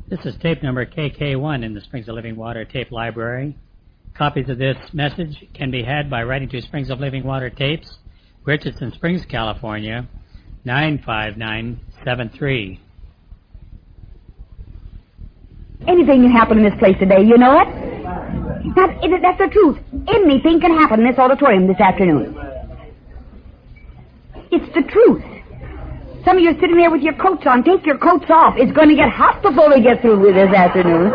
This is tape number KK1 in the Springs of Living Water tape library. Copies of this message can be had by writing to Springs of Living Water Tapes, Richardson Springs, California, 95973. Anything can happen in this place today, you know it? That's the truth. Anything can happen in this auditorium this afternoon. It's the truth. Some of you are sitting there with your coats on. Take your coats off. It's going to get hot before we get through with this afternoon.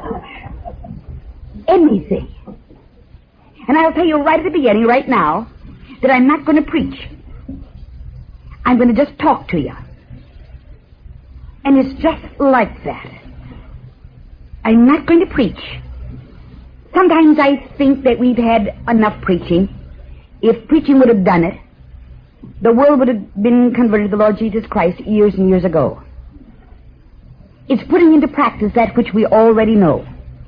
Anything. And I'll tell you right at the beginning, right now, that I'm not going to preach. I'm going to just talk to you. And it's just like that. I'm not going to preach. Sometimes I think that we've had enough preaching. If preaching would have done it, the world would have been converted to the Lord Jesus Christ years and years ago. It's putting into practice that which we already know.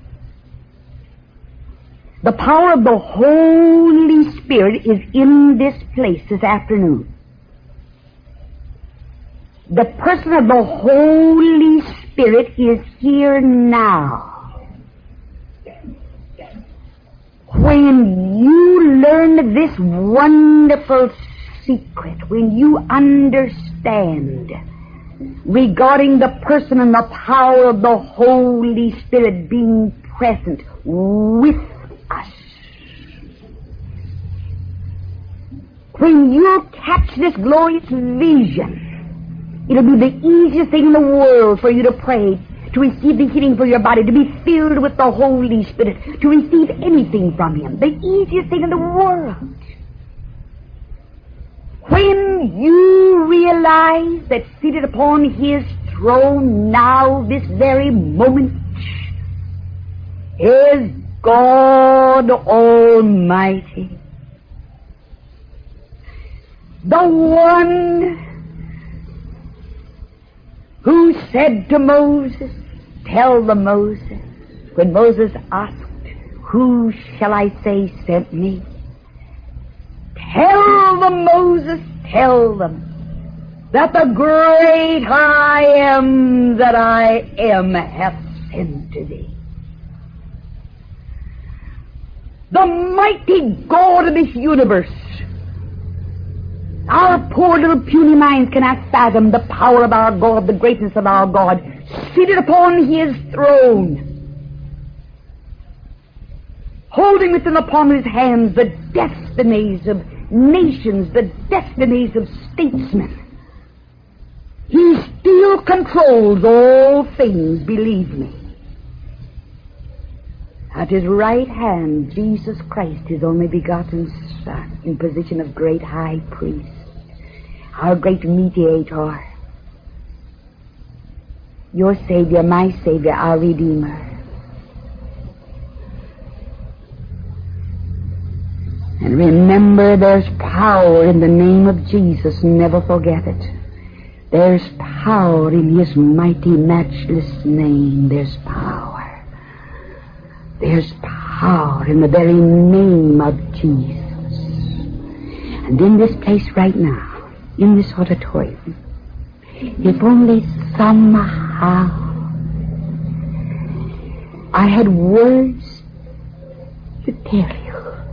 The power of the Holy Spirit is in this place this afternoon. The person of the Holy Spirit is here now. When you learn this wonderful secret, when you understand regarding the person and the power of the Holy Spirit being present with us, when you catch this glorious vision, it'll be the easiest thing in the world for you to pray, to receive the healing for your body, to be filled with the Holy Spirit, to receive anything from Him. The easiest thing in the world. When you realize that seated upon His throne now, this very moment, is God Almighty, the one who said to Moses, tell the Moses, when Moses asked, who shall I say sent me? Tell them, Moses, tell them, that the great I am that I am hath sent to thee. The mighty God of this universe. Our poor little puny minds cannot fathom the power of our God, the greatness of our God, seated upon His throne, holding within the palm of His hands the destinies of nations, the destinies of statesmen. He still controls all things, believe me. At His right hand, Jesus Christ, His only begotten Son, in position of great high priest, our great mediator, your Savior, my Savior, our Redeemer. And remember, there's power in the name of Jesus. Never forget it. There's power in His mighty, matchless name. There's power. There's power in the very name of Jesus. And in this place right now, in this auditorium, if only somehow I had words to tell you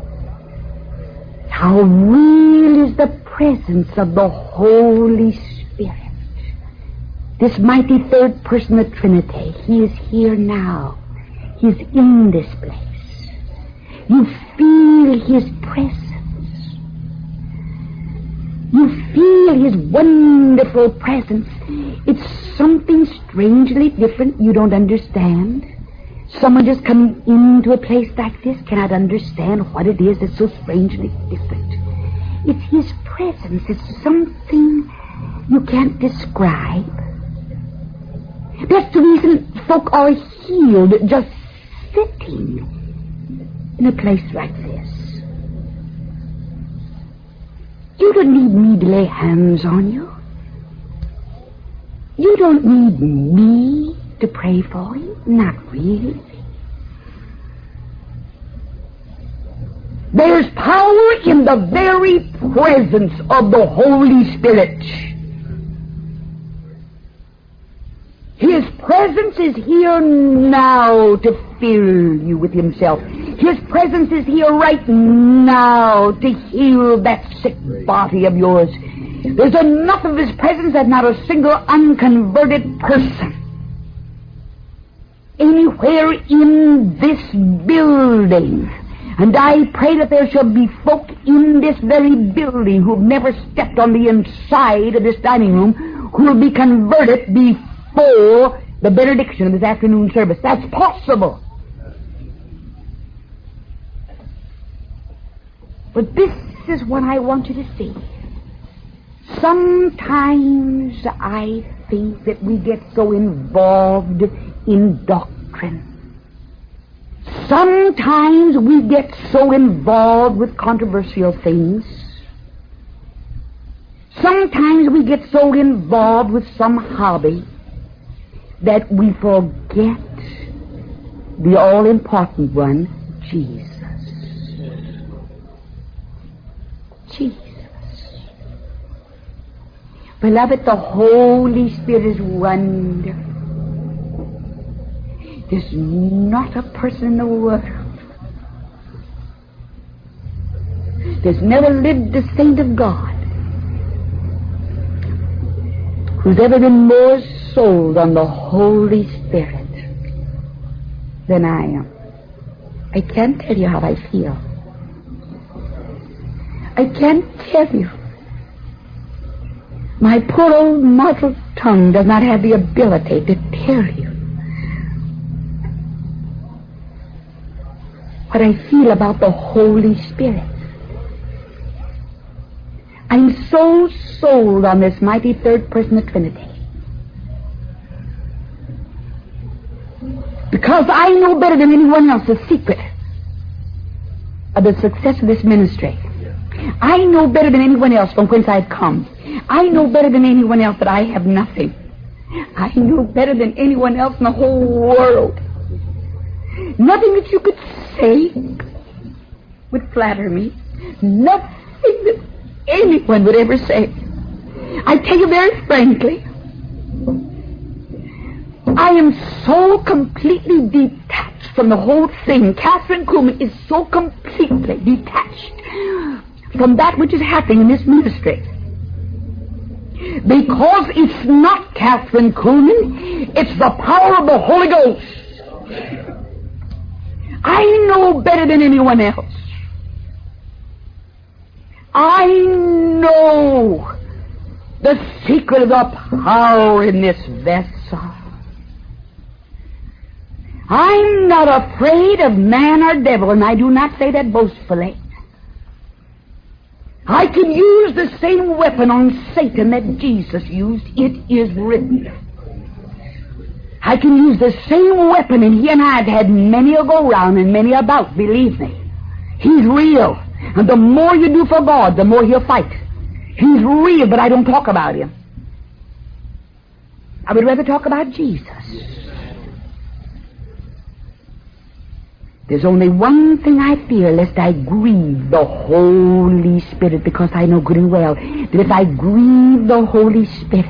how real is the presence of the Holy Spirit. This mighty third person of the Trinity. He is here now. He's in this place. You feel His presence. You feel His wonderful presence. It's something strangely different you don't understand. Someone just coming into a place like this cannot understand what it is that's so strangely different. It's His presence. It's something you can't describe. That's the reason folk are healed just sitting in a place like this. You don't need me to lay hands on you. You don't need me to pray for you. Not really. There's power in the very presence of the Holy Spirit. His presence is here now to fill you with himself. His presence is here right now to heal that sick body of yours. There's enough of his presence that not a single unconverted person anywhere in this building, and I pray that there shall be folk in this very building who've never stepped on the inside of this dining room who will be converted before the benediction of this afternoon service. That's possible. But this is what I want you to see. Sometimes I think that we get so involved in doctrine. Sometimes we get so involved with controversial things. Sometimes we get so involved with some hobby that we forget the all-important one, Jesus. Jesus. Beloved, the Holy Spirit is wonderful. There's not a person in the world there's never lived a saint of God who's ever been more sold on the Holy Spirit than I am. I can't tell you how I feel. I can't tell you. My poor old mortal tongue does not have the ability to tell you what I feel about the Holy Spirit. I'm so sold on this mighty third person of the Trinity because I know better than anyone else the secret of the success of this ministry. I know better than anyone else from whence I've come. I know better than anyone else that I have nothing. I know better than anyone else in the whole world. Nothing that you could say would flatter me. Nothing that anyone would ever say. I tell you very frankly, I am so completely detached from the whole thing. Catherine Kuhlman is so completely detached from that which is happening in this ministry. Because it's not Catherine Kuhlman, it's the power of the Holy Ghost. I know better than anyone else. I know the secret of the power in this vessel. I'm not afraid of man or devil, and I do not say that boastfully. I can use the same weapon on Satan that Jesus used. It is written. I can use the same weapon, and he and I have had many a go-round and many a bout, believe me. He's real. And the more you do for God, the more he'll fight. He's real, but I don't talk about him. I would rather talk about Jesus. There's only one thing I fear, lest I grieve the Holy Spirit, because I know good and well that if I grieve the Holy Spirit,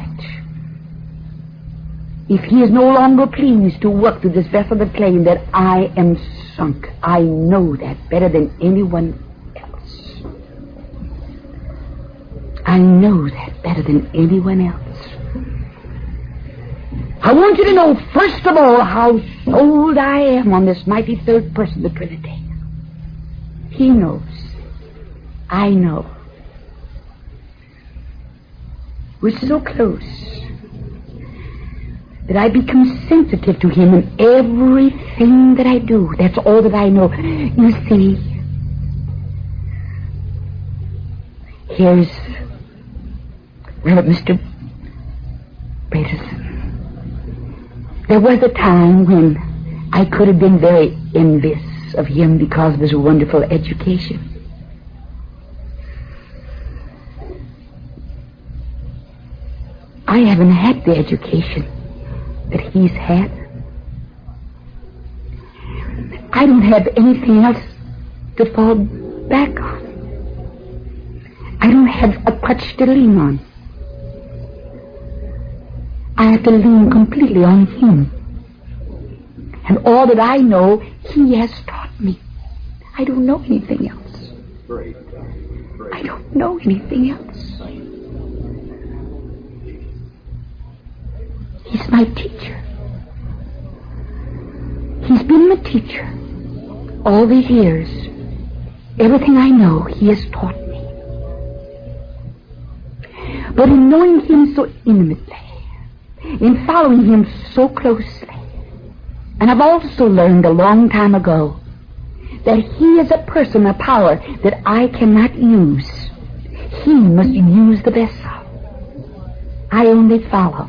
if he is no longer pleased to work through this vessel of clay, that I am sunk. I know that better than anyone else. I know that better than anyone else. I want you to know, first of all, how sold I am on this mighty third person of the Trinity. He knows. I know. We're so close that I become sensitive to him in everything that I do. That's all that I know. You see, here's Reverend Mr. Peterson. There was a time when I could have been very envious of him because of his wonderful education. I haven't had the education that he's had. I don't have anything else to fall back on. I don't have a crutch to lean on. I have to lean completely on Him. And all that I know, He has taught me. I don't know anything else. I don't know anything else. He's my teacher. He's been my teacher all these years. Everything I know, He has taught me. But in knowing Him so intimately, in following Him so closely, and I've also learned a long time ago that He is a person, a power that I cannot use. He must use the vessel. I only follow.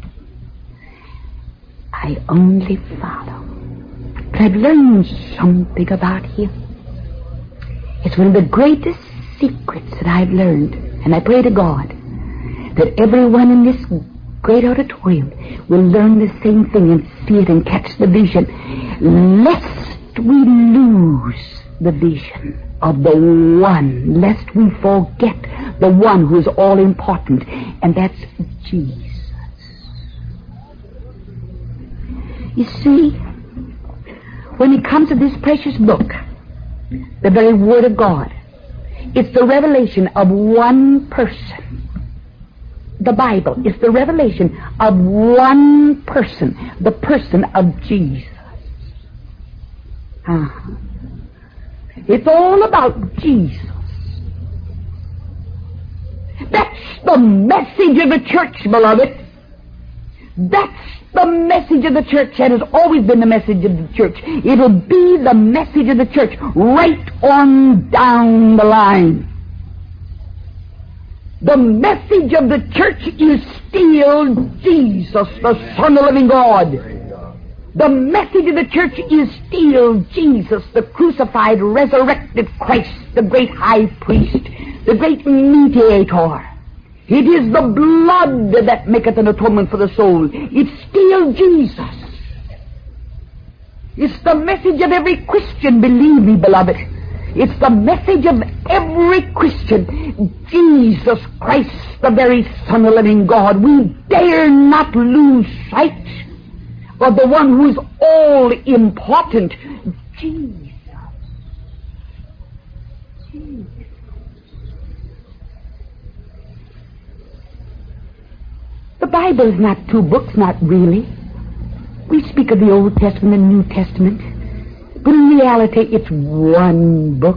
I only follow. But I've learned something about Him. It's one of the greatest secrets that I've learned. And I pray to God that everyone in this great auditorium will learn the same thing and see it and catch the vision, lest we lose the vision of the one, lest we forget the one who is all important, and that's Jesus. You see, when it comes to this precious book, the very Word of God, it's the revelation of one person. The Bible is the revelation of one person, the person of Jesus. It's all about Jesus. That's the message of the church, beloved. That's the message of the church. That has always been the message of the church. It'll be the message of the church right on down the line. The message of the church is still Jesus, the Son of the living God. The message of the church is still Jesus, the crucified, resurrected Christ, the great high priest, the great mediator. It is the blood that maketh an atonement for the soul. It's still Jesus. It's the message of every Christian, believe me, beloved. It's the message of every Christian. Jesus Christ, the very Son of the living God. We dare not lose sight of the one who is all important, Jesus. Jesus. The Bible is not two books, not really. We speak of the Old Testament and New Testament, but in reality it's one book.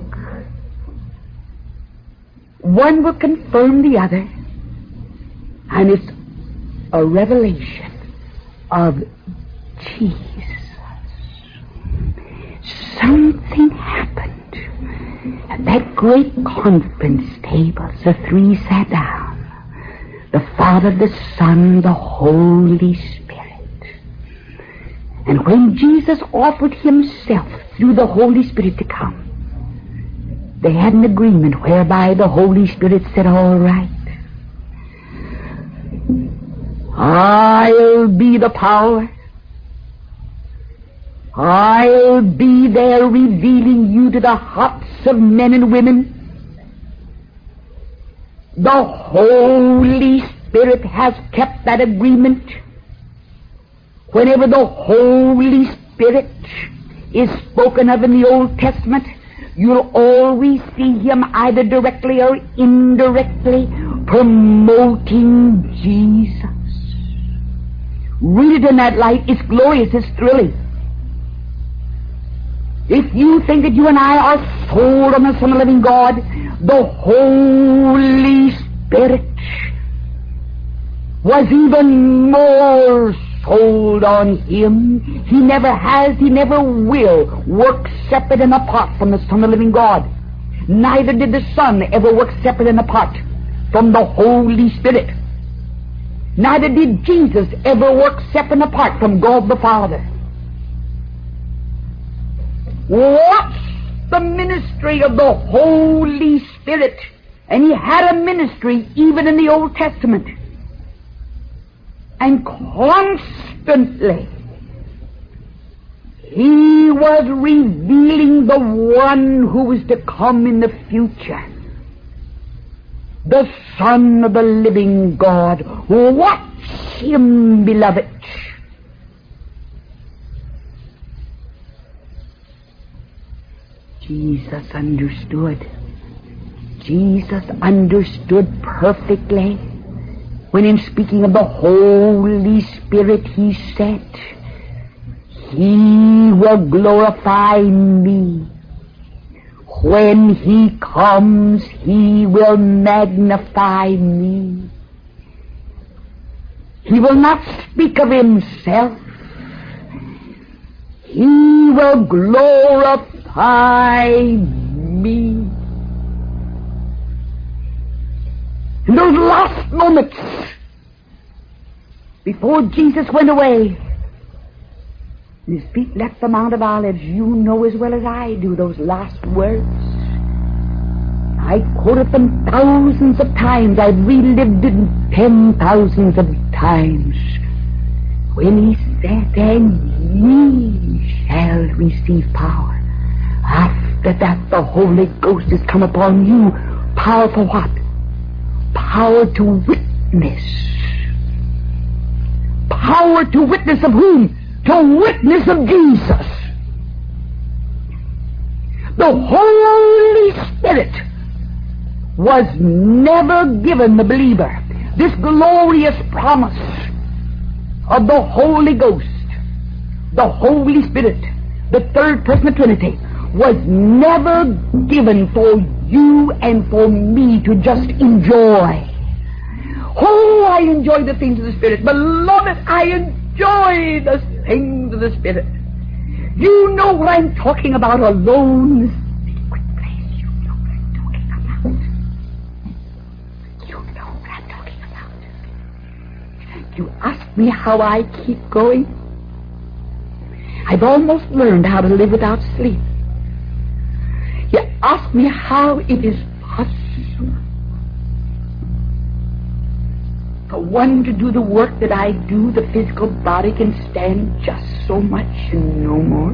One will confirm the other, and it's a revelation of Jesus. Something happened at that great conference table. The three sat down. The Father, the Son, the Holy Spirit. And when Jesus offered Himself through the Holy Spirit to come, they had an agreement whereby the Holy Spirit said, all right, I'll be the power. I'll be there revealing you to the hearts of men and women. The Holy Spirit has kept that agreement. Whenever the Holy Spirit is spoken of in the Old Testament, you'll always see Him either directly or indirectly promoting Jesus. Read it in that light. It's glorious. It's thrilling. If you think that you and I are sold on the Son of the living God, the Holy Spirit was even more sold on Him. He never has, He never will work separate and apart from the Son of the living God. Neither did the Son ever work separate and apart from the Holy Spirit. Neither did Jesus ever work separate and apart from God the Father. What's the ministry of the Holy Spirit? And He had a ministry even in the Old Testament. And constantly He was revealing the one who was to come in the future. the Son of the living God. Watch him, beloved. Jesus understood. Jesus understood perfectly when in speaking of the Holy Spirit he said, He will glorify me. When he comes, he will magnify me. He will not speak of himself. He will glorify me. In those last moments before Jesus went away, and his feet left the Mount of Olives, you know as well as I do those last words. I quoted them thousands of times. I've relived it 10,000s of times. When he said, and ye shall receive power. After that, the Holy Ghost has come upon you. Power for what? Power to witness. Power to witness of whom? To witness of Jesus. The Holy Spirit was never given the believer. This glorious promise of the Holy Ghost, the Holy Spirit, the third person of the Trinity, was never given for you and for me to just enjoy. Oh, I enjoy the things of the Spirit. Beloved, I enjoy the things of the Spirit. You know what I'm talking about, alone. Secret place. You know what I'm talking about. You know what I'm talking about. You ask me how I keep going. I've almost learned how to live without sleep. You ask me how it is possible for one to do the work that I do. The physical body can stand just so much and no more.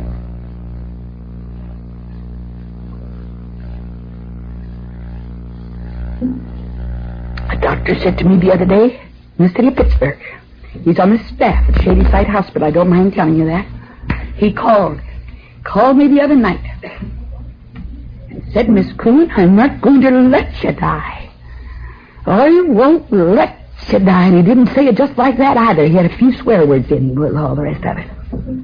A doctor said to me the other day in the city of Pittsburgh, he's on the staff at Shadyside Hospital, I don't mind telling you that. He called me the other night and said, Miss Kuhn, I'm not going to let you die. I won't let you die. And he didn't say it just like that either. He had a few swear words in with all the rest of it.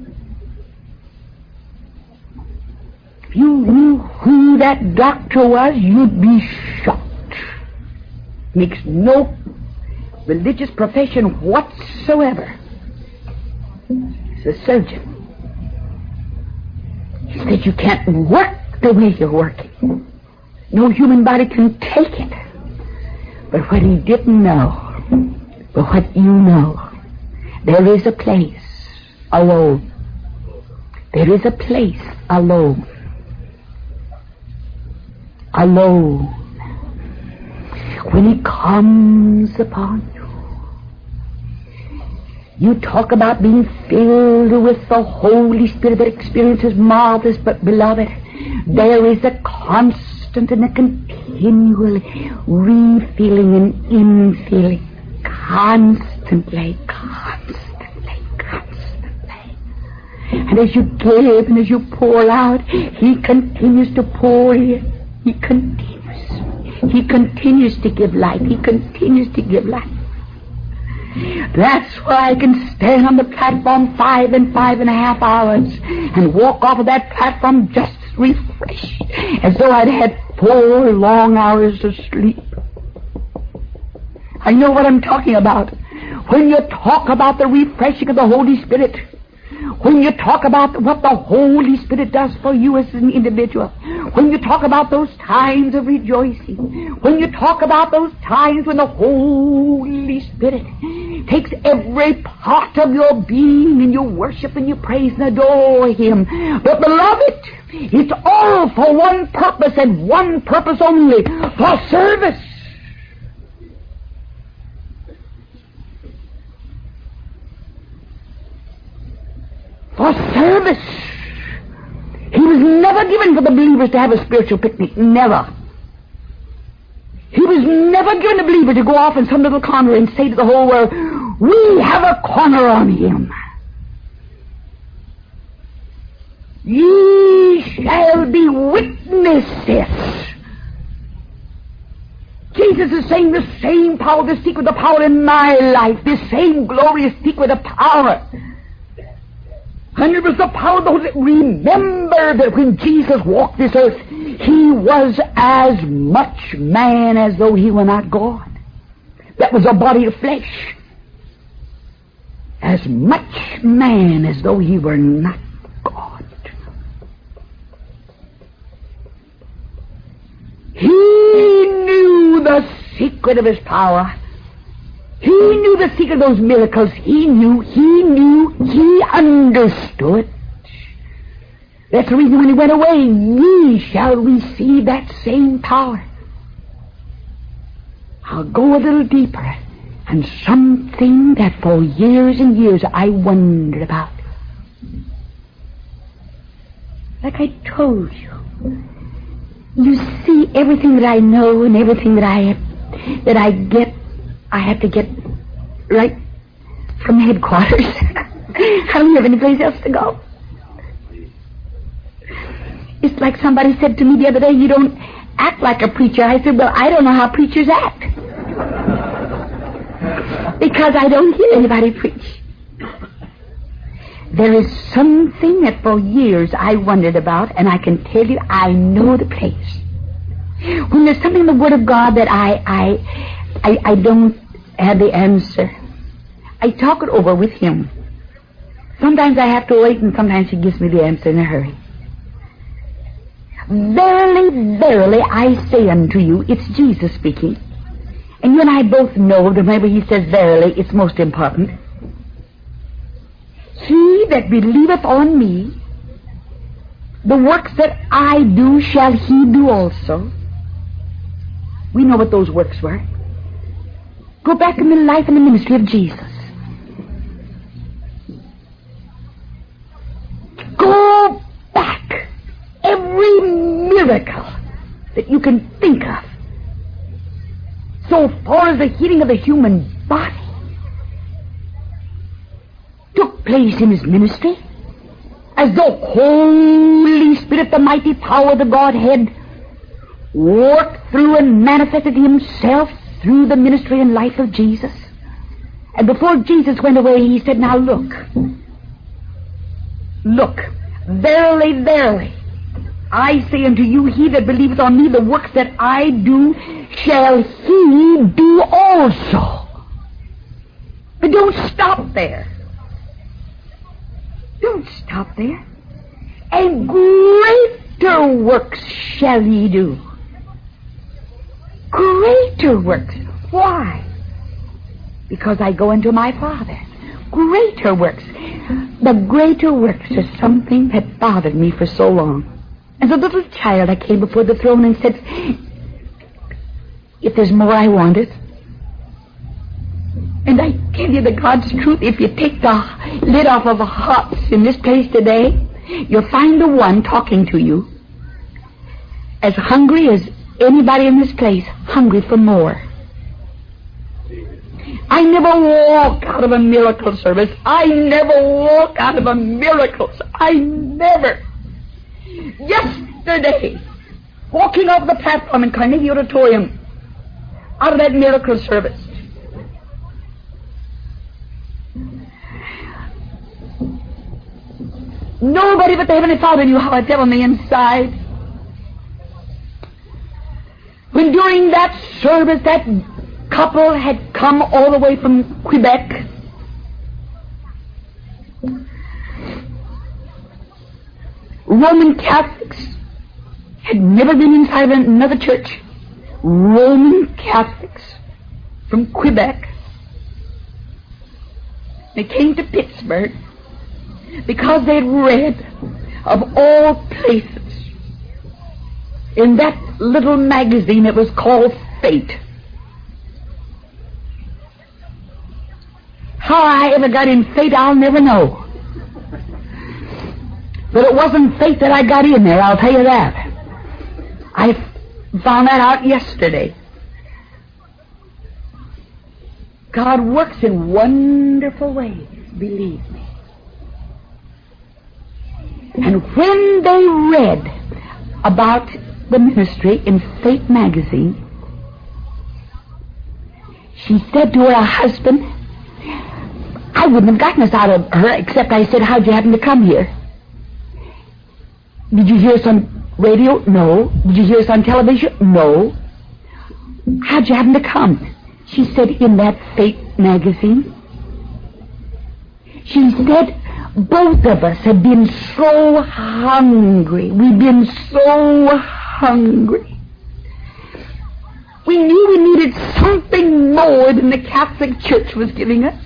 If you knew who that doctor was, you'd be shocked. Makes no religious profession whatsoever. He's a surgeon. He said you can't work the way you're working. No human body can take it. But what he didn't know, but what you know, there is a place alone. There is a place alone. Alone. When he comes upon you, you talk about being filled with the Holy Spirit. That experience is marvelous, but beloved, there is a constant and a continual refilling and infilling. Constantly. And as you give and as you pour out, he continues to pour in. He continues to give life. He continues to give life. That's why I can stand on the platform 5 and 5.5 hours and walk off of that platform just refreshed, as though I'd had 4 long hours of sleep. I know what I'm talking about. When you talk about the refreshing of the Holy Spirit, when you talk about what the Holy Spirit does for you as an individual, when you talk about those times of rejoicing, when you talk about those times when the Holy Spirit takes every part of your being and you worship and you praise and adore him. But beloved, it's all for one purpose and one purpose only, for service. For service. He was never given for the believers to have a spiritual picnic. Never. He was never never given a believer to go off in some little corner and say to the whole world, we have a corner on him. Ye shall be witnesses. Jesus is saying the same power to speak with the power in my life, the same glory to speak with the power. And it was the power of the Holy Spirit. Remember that when Jesus walked this earth, he was as much man as though he were not God. That was a body of flesh. As much man as though he were not God. He knew the secret of his power. He knew the secret of those miracles. He understood. That's the reason when he went away, ye shall receive that same power. I'll go a little deeper, and something that for years and years I wondered about. Like I told you, you see, everything that I know and everything that I get, I have to get right from headquarters. I don't have any place else to go. It's like somebody said to me the other day, you don't act like a preacher. I said, well, I don't know how preachers act. Because I don't hear anybody preach. There is something that for years I wondered about, and I can tell you I know the place. When there's something in the Word of God that I don't have the answer, I talk it over with Him. Sometimes I have to wait, and sometimes He gives me the answer in a hurry. Verily, verily, I say unto you, it's Jesus speaking. And you and I both know that whenever He says verily, it's most important. He that believeth on me, the works that I do shall he do also. We know what those works were. Go back in the life and the ministry of Jesus. Go back. Every miracle that you can think of, so far as the healing of the human body, took place in his ministry, as though Holy Spirit, the mighty power of the Godhead, worked through and manifested himself through the ministry and life of Jesus. And before Jesus went away, he said, now look, verily, verily, I say unto you, he that believeth on me, the works that I do, shall he do also. But don't stop there. Don't stop there. And greater works shall ye do. Greater works. Why? Because I go into my Father. Greater works. The greater works is something that bothered me for so long. As a little child, I came before the throne and said, if there's more, I want it. And I tell you the God's truth, if you take the lid off of the hearts in this place today, you'll find the one talking to you as hungry as anybody in this place, hungry for more. I never walk out of a miracle service. I never walk out of a miracle service. I never. Yesterday, walking off the platform in Carnegie Auditorium, out of that miracle service, nobody but the Heavenly Father knew how I felt on the inside. When during that service, that couple had come all the way from Quebec. Roman Catholics had never been inside of another church. Roman Catholics from Quebec. They came to Pittsburgh because they'd read of all places in that little magazine that was called Fate. How I ever got in Fate, I'll never know. But it wasn't Fate that I got in there, I'll tell you that. I found that out yesterday. God works in wonderful ways, believe me. And when they read about the ministry in Faith magazine, she said to her husband, I wouldn't have gotten this out of her except I said, how'd you happen to come here? Did you hear us on radio? No. Did you hear us on television? No. How'd you happen to come? She said, in that Faith magazine. She said, both of us have been so hungry. We've been so hungry. We knew we needed something more than the Catholic Church was giving us.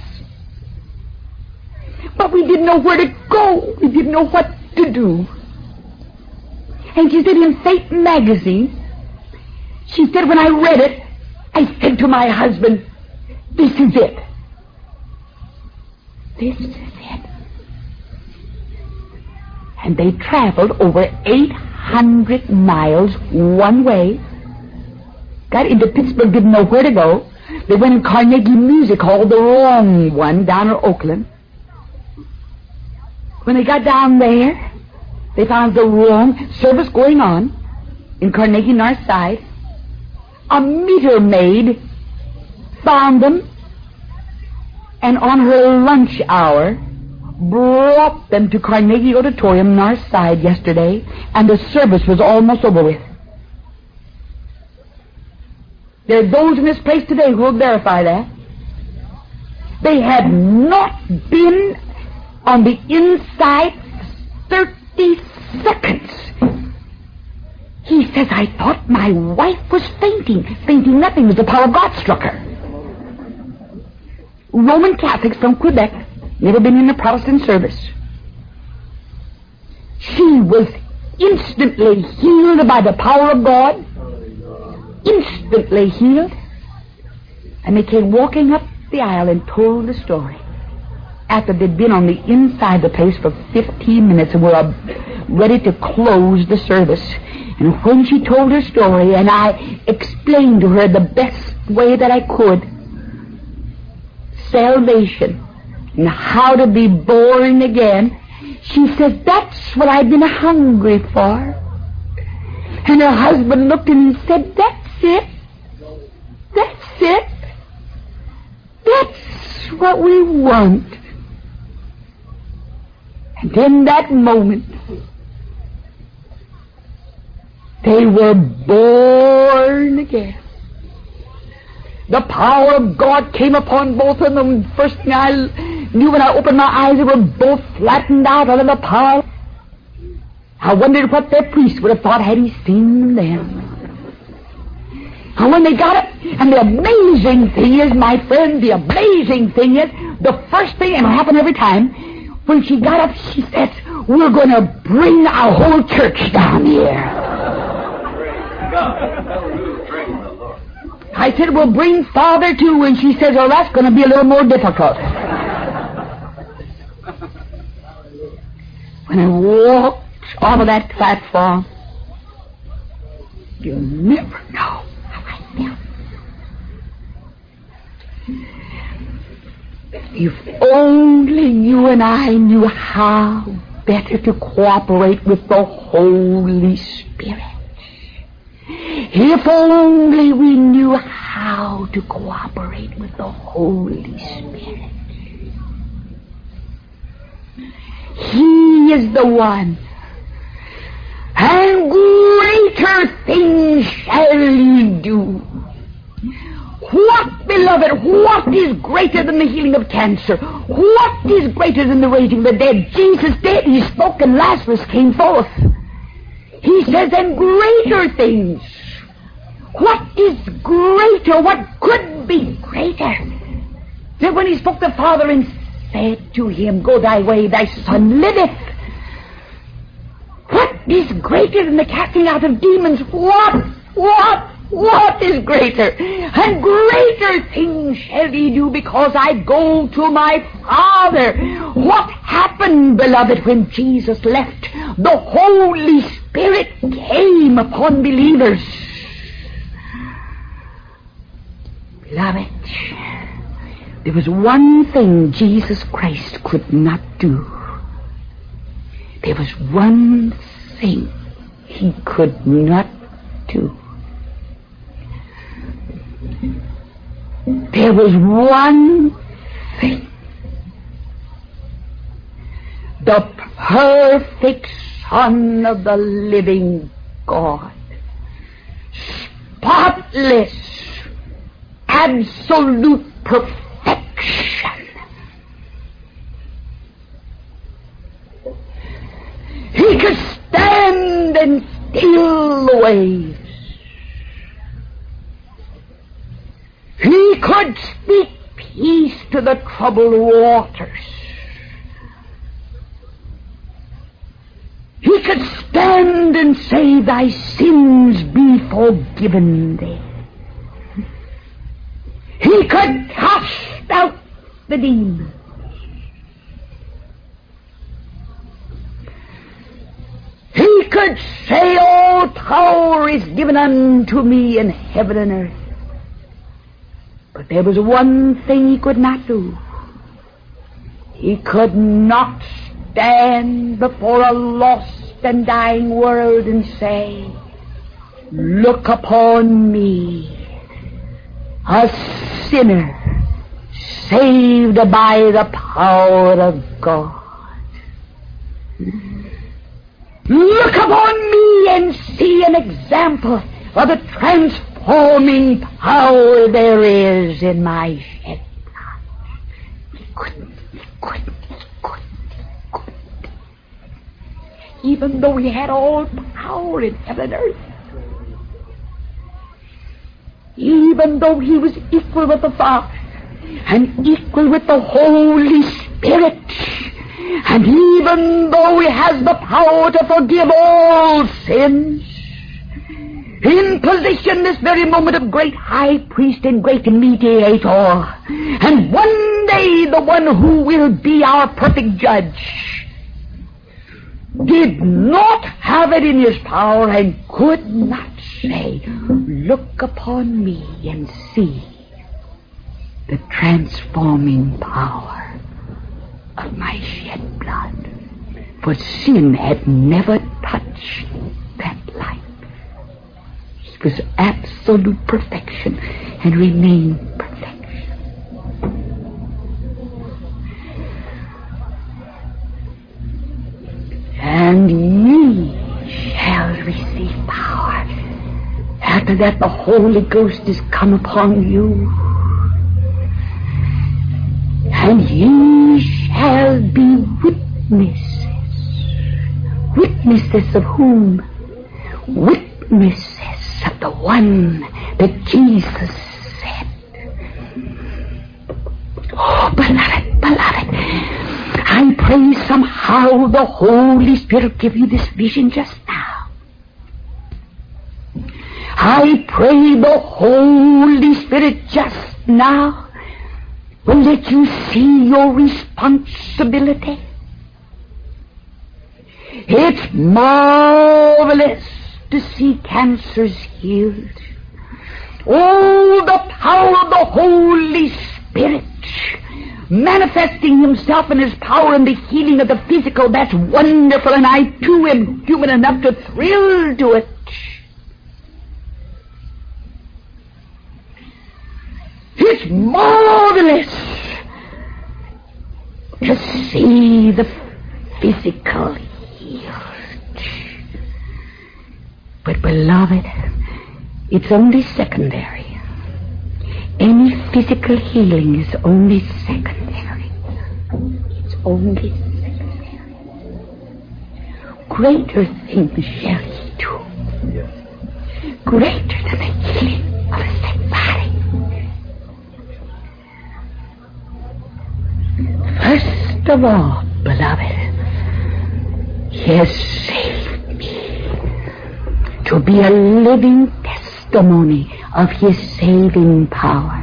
But we didn't know where to go. We didn't know what to do. And she said in Faith magazine, she said when I read it, I said to my husband, this is it. This is it. And they traveled over 800 miles one way. Got into Pittsburgh, didn't know where to go. They went in Carnegie Music Hall, the wrong one, down in Oakland. When they got down there, they found the wrong service going on in Carnegie North Side. A meter maid found them, and on her lunch hour brought them to Carnegie Auditorium, North Side, yesterday, and the service was almost over with. There are those in this place today who will verify that. They had not been on the inside 30 seconds. He says, I thought my wife was fainting. Fainting nothing, was the power of God struck her. Roman Catholics from Quebec, never been in a Protestant service. She was instantly healed by the power of God. Instantly healed. And they came walking up the aisle and told the story. After they'd been on the inside the place for 15 minutes and were ready to close the service. And when she told her story and I explained to her the best way that I could, salvation and how to be born again, she said, that's what I've been hungry for. And her husband looked at her and said, that's it. That's it. That's what we want. And in that moment, they were born again. The power of God came upon both of them. First thing I knew when I opened my eyes, they were both flattened out under the power. I wondered what their priest would have thought had he seen them. And when they got up, and the amazing thing is, my friend, the amazing thing is, the first thing, and it happened every time, when she got up, she said, we're going to bring our whole church down here. I said, we'll bring Father too, and she says, well, that's going to be a little more difficult. When I walked off of that platform, you'll never know how I felt. If only you and I knew how better to cooperate with the Holy Spirit. If only we knew how to cooperate with the Holy Spirit. He is the one. And greater things shall ye do. What, beloved, what is greater than the healing of cancer? What is greater than the raising of the dead? Jesus did. He spoke and Lazarus came forth. He says, and greater things. What is greater? What could be greater? Then when he spoke to the Father and said to him, go thy way, thy son liveth. What is greater than the casting out of demons? What is greater? And greater things shall ye do, because I go to my Father. What happened, beloved, when Jesus left? The Holy Spirit came upon believers. Beloved, There was one thing Jesus Christ could not do. There was one thing he could not do. There was one thing. The perfect Son of the living God. Spotless, absolute perfection. He could stand and still the waves. He could speak peace to the troubled waters. He could stand and say, thy sins be forgiven thee. He could cast out the demons. He could say, all power is given unto me in heaven and earth. But there was one thing he could not do. He could not stand before a lost and dying world and say, look upon me, a sinner saved by the power of God. Look upon me and see an example of the transforming power there is in my shed blood. He couldn't. Even though he had all power in heaven and earth. Even though he was equal with the Father and equal with the Holy Spirit. And even though he has the power to forgive all sins, in position this very moment of great high priest and great mediator, and one day the one who will be our perfect judge, did not have it in his power and could not say, look upon me and see the transforming power of my shed blood. For sin had never touched that life. It was absolute perfection and remained perfection. And ye shall receive power. After that, the Holy Ghost is come upon you. And ye shall be witnesses. Witnesses of whom? Witnesses of the one that Jesus said. Oh, beloved. I pray somehow the Holy Spirit give you this vision just now. I pray the Holy Spirit just now will let you see your responsibility. It's marvelous to see cancers healed. Oh, the power of the Holy Spirit manifesting himself in his power in the healing of the physical, that's wonderful, and I too am human enough to thrill to it. It's marvelous to see the physical healed. But beloved, it's only secondary. Any physical healing is only secondary. It's only secondary. Greater things shall he do. Greater than the healing of a sick body. First of all, beloved, he has saved me to be a living testimony of his saving power.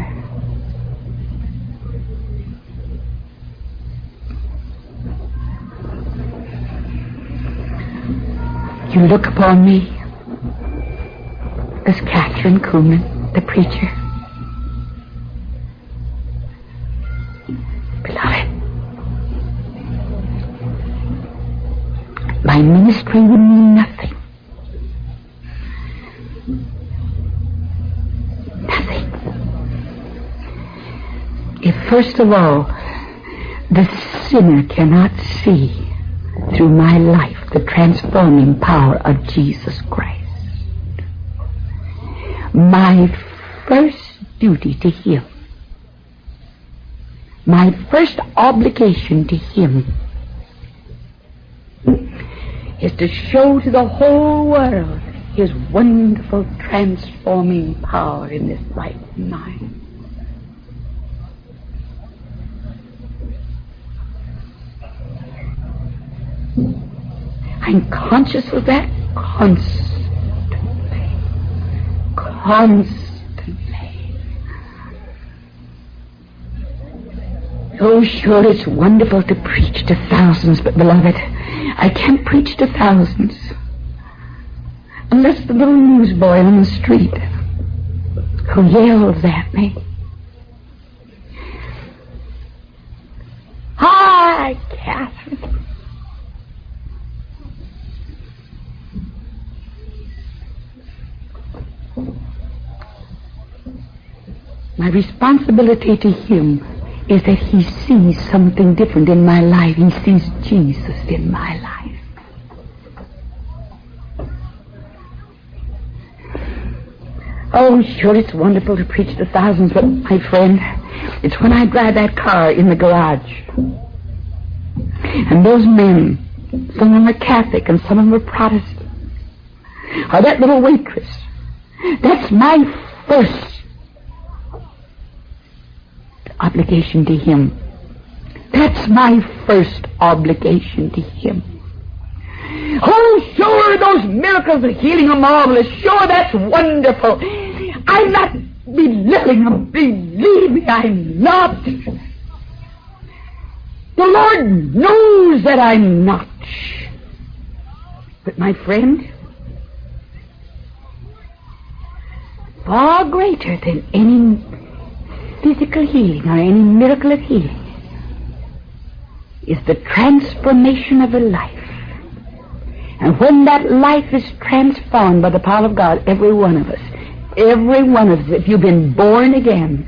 You look upon me as Catherine Kuhlman, the preacher. Beloved, my ministry would mean nothing. Nothing. If first of all, the sinner cannot see through my life the transforming power of Jesus Christ. My first duty to Him, my first obligation to Him, is to show to the whole world His wonderful transforming power in this life of mine. I'm conscious of that constantly. Oh, sure, it's wonderful to preach to thousands, but beloved, I can't preach to thousands unless the little newsboy on the street who yells at me, "Hi, Catherine." My responsibility to him is that he sees something different in my life. He sees Jesus in my life. Oh, sure, it's wonderful to preach to thousands, but my friend, it's when I drive that car in the garage. And those men, some of them are Catholic and some of them are Protestant, or that little waitress, that's my first obligation to him. That's my first obligation to him. Oh, sure, those miracles of healing are marvelous. Sure, that's wonderful. I'm not belittling them. Believe me, I'm not. The Lord knows that I'm not. But my friend, far greater than any physical healing or any miracle of healing is the transformation of a life. And when that life is transformed by the power of God, every one of us, if you've been born again,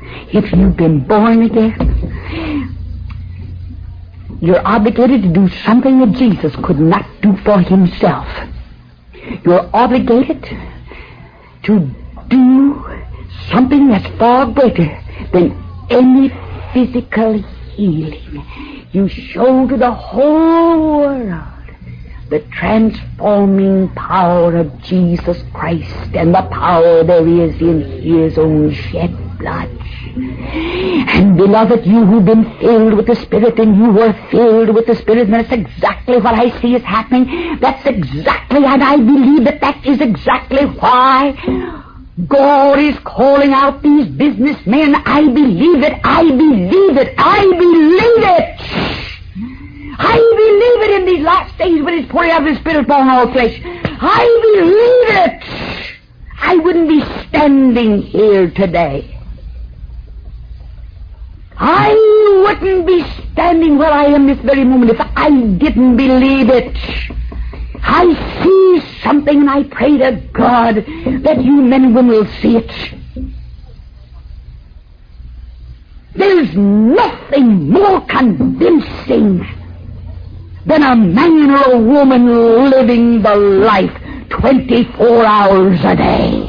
you're obligated to do something that Jesus could not do for himself. You're obligated to do something that's far greater than any physical healing. You show to the whole world the transforming power of Jesus Christ and the power there is in his own shed blood. And beloved, you who've been filled with the Spirit, and you were filled with the Spirit, and that's exactly what I see is happening. That's exactly, and I believe that is exactly why God is calling out these businessmen. I believe it. I believe it. I believe it. I believe it in these last days when he's pouring out his Spirit upon all flesh. I believe it. I wouldn't be standing here today. I wouldn't be standing where I am this very moment if I didn't believe it. I see something, and I pray to God that you men and women will see it. There's nothing more convincing than a man or a woman living the life 24 hours a day.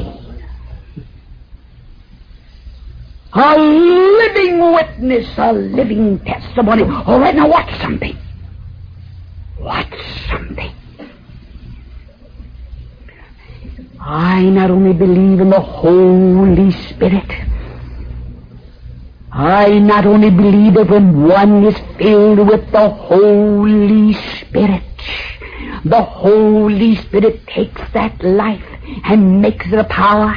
A living witness, a living testimony. All right, now watch something. Watch something. I not only believe in the Holy Spirit, I not only believe that when one is filled with the Holy Spirit, the Holy Spirit takes that life and makes it a power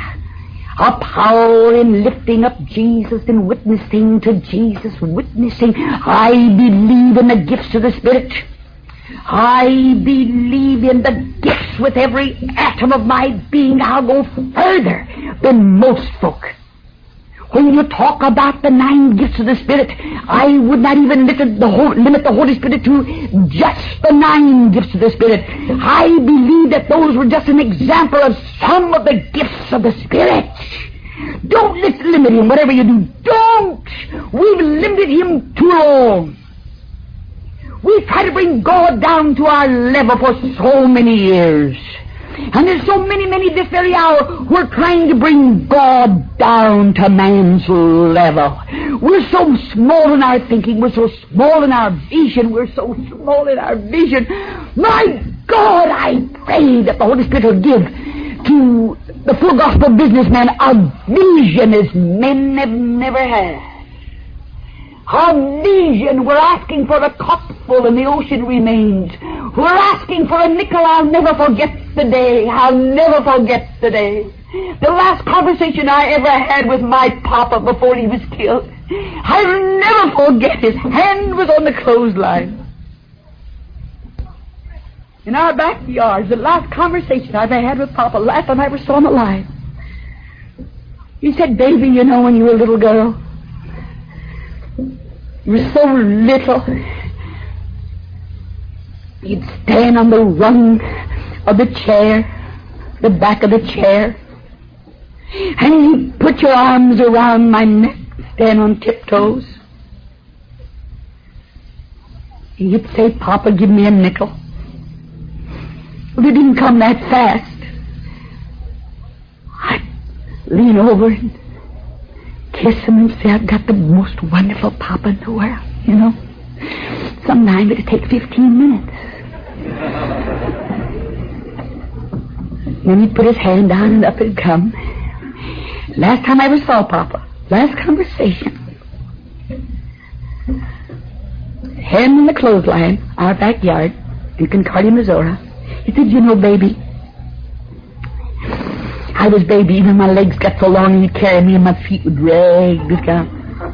in lifting up Jesus and witnessing to Jesus, witnessing. I believe in the gifts of the Spirit. I believe in the gifts with every atom of my being. I'll go further than most folk. When you talk about the 9 gifts of the Spirit, I would not even limit the Holy Spirit to just the 9 gifts of the Spirit. I believe that those were just an example of some of the gifts of the Spirit. Don't limit Him, whatever you do. Don't! We've limited Him too long. We try to bring God down to our level for so many years. And there's so many this very hour we're trying to bring God down to man's level. We're so small in our thinking, we're so small in our vision, we're so small in our vision. My God, I pray that the Holy Spirit will give to the full gospel businessman a vision as men have never had. A vision. We're asking for a cupful and the ocean remains. We're asking for a nickel. I'll never forget the day. I'll never forget the day. The last conversation I ever had with my papa before he was killed. I'll never forget. His hand was on the clothesline. In our backyard, the last conversation I ever had with Papa, last time I ever saw him alive. He said, "Baby, you know, when you were a little girl, you were so little, you'd stand on the rung of the chair, the back of the chair, and you'd put your arms around my neck, stand on tiptoes. And you'd say, 'Papa, give me a nickel.' Well, it didn't come that fast. I'd lean over and kiss him and say, 'I've got the most wonderful papa in the world,' you know. Sometimes it'd take 15 minutes. Then he'd put his hand down and up it'd come. Last time I ever saw Papa, last conversation, hand in the clothesline, our backyard in Concordia, Missouri. He said, 'You know, baby, I was baby, even my legs got so long he'd carry me and my feet would drag this down.'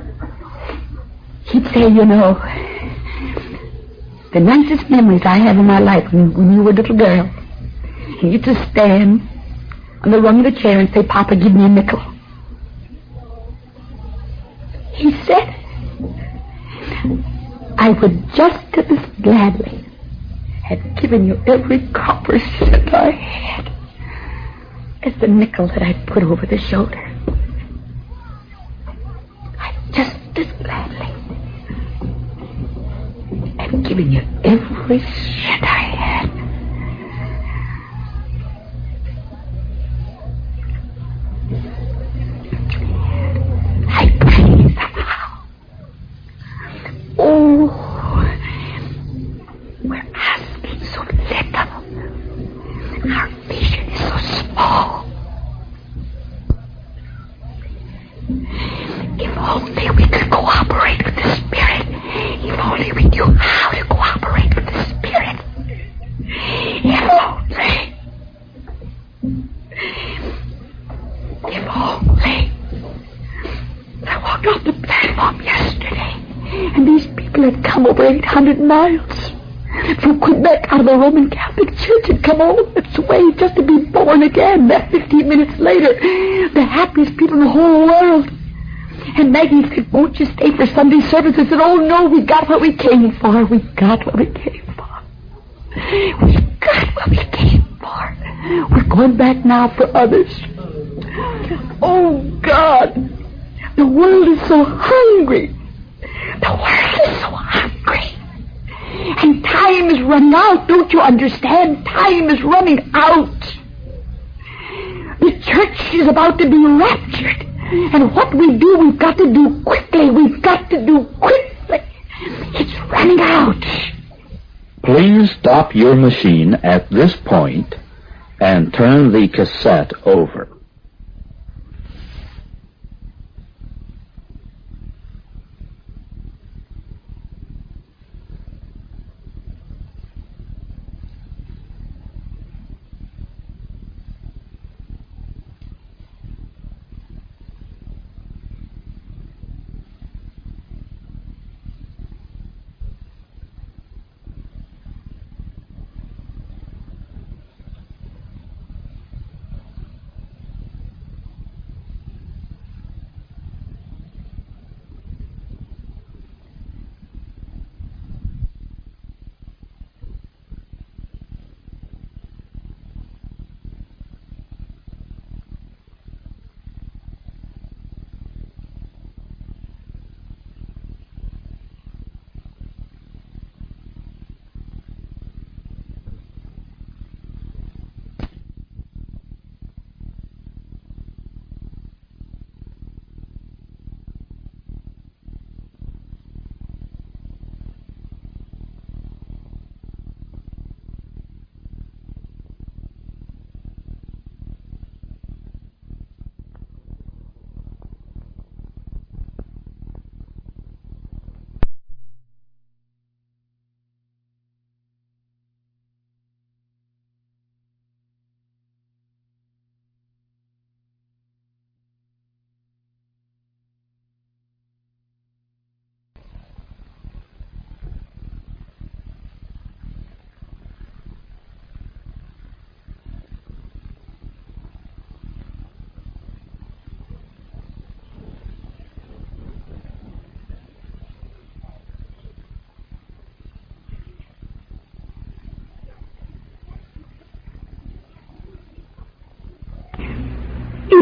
He'd say, 'You know, the nicest memories I have in my life when you were a little girl, and you just stand on the rung of the chair and say, "Papa, give me a nickel." He said, "I would just as gladly have given you every copper cent I had as the nickel that I put over the shoulder. I just as gladly have given you every cent I had." I pray somehow. Oh, we're asking so little. Our vision is so small. If only we could cooperate with the Spirit. If only we knew how to cooperate with the Spirit. If only. If only. I walked off the platform yesterday, and these people had come over 800 miles from Quebec out of the Roman Catholic Church and come all its way just to be born again. That 15 minutes later, the happiest people in the whole world. And Maggie said, "Won't you stay for Sunday service?" I said, "Oh no, we got what we came for. We got what we came for. We got what we came for. We're going back now for others." Oh God, the world is so hungry. The world is so hungry. And time is running out. Don't you understand? Time is running out. The church is about to be raptured. And what we do, we've got to do quickly. We've got to do quickly. It's running out. Please stop your machine at this point and turn the cassette over.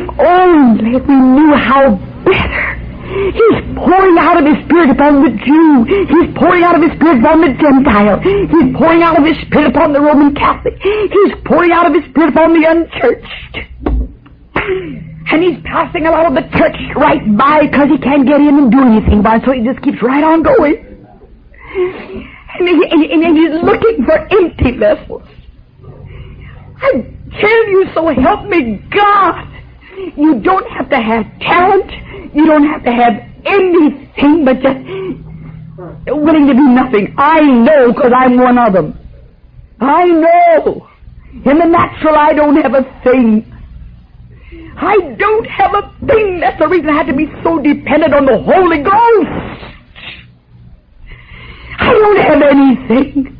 If only we knew how better. He's pouring out of His Spirit upon the Jew. He's pouring out of His Spirit upon the Gentile. He's pouring out of His Spirit upon the Roman Catholic. He's pouring out of His Spirit upon the unchurched. And He's passing a lot of the church right by because He can't get in and do anything about it, so He just keeps right on going. And He's looking for empty vessels. I tell you, so help me God, you don't have to have talent. You don't have to have anything but just willing to do nothing. I know, because I'm one of them. I know. In the natural, I don't have a thing. I don't have a thing. That's the reason I had to be so dependent on the Holy Ghost. I don't have anything.